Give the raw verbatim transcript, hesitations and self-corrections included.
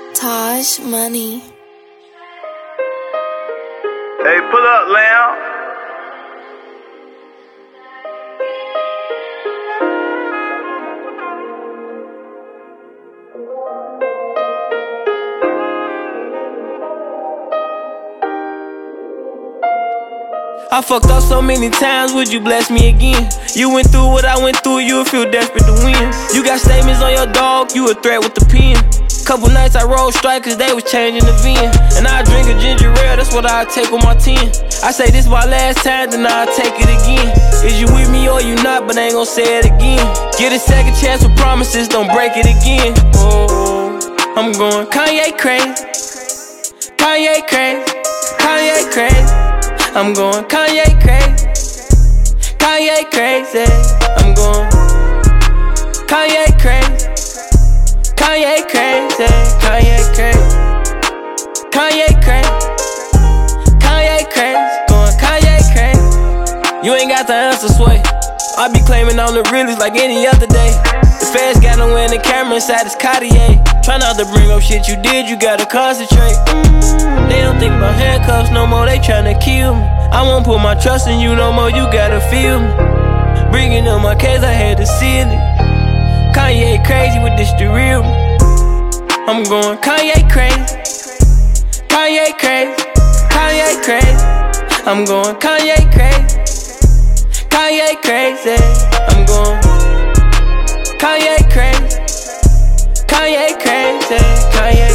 Taj Money. Hey, pull up, Lamb. I fucked up so many times, would you bless me again? You went through what I went through, you'll feel desperate to win. You got statements on your dog, you a threat with the pen. Couple nights I rolled strike cause they was changing the V I N. And I drink a ginger ale, that's what I take on my ten. I say this my last time, then I'll take it again. Is you with me or you not, but I ain't gon' say it again. Get a second chance with promises, don't break it again. Oh, I'm going Kanye crazy, Kanye crazy, Kanye crazy. I'm going Kanye crazy, Kanye crazy. I'm going Kanye crazy, Kanye crazy, Kanye crazy, Kanye crazy, Kanye crazy, going Kanye crazy. You ain't got the answer, sway. I be claiming I'm the realest like any other day. The feds got no in the camera inside this Cartier. Try not to bring up shit you did, you gotta concentrate. They don't think about handcuffs no more, they tryna kill me. I won't put my trust in you no more, you gotta feel me. Bringing up my case, I had to seal it. Kanye crazy with this the real me. I'm going Kanye crazy, Kanye crazy, Kanye crazy. I'm going Kanye crazy, Kanye crazy. I'm going Kanye crazy, Kanye crazy, Kanye